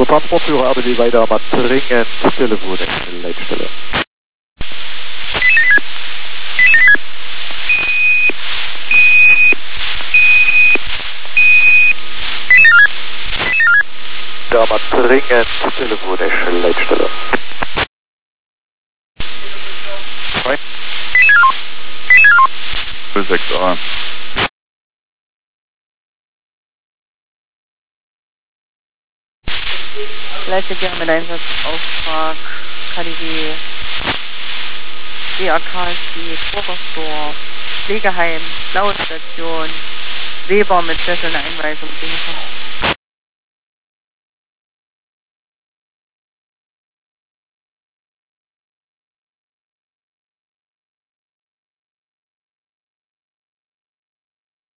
Transportführer RBB weiter, aber dringend Telefon, Leitstelle. Da mal dringend telefonische Leitstelle. 06A. Leistet Ihre mit Einsatzauftrag KDW, DAKSG, Vorgersdorf, Pflegeheim, Blaue Station, Weber mit Sessel eine Einweisung.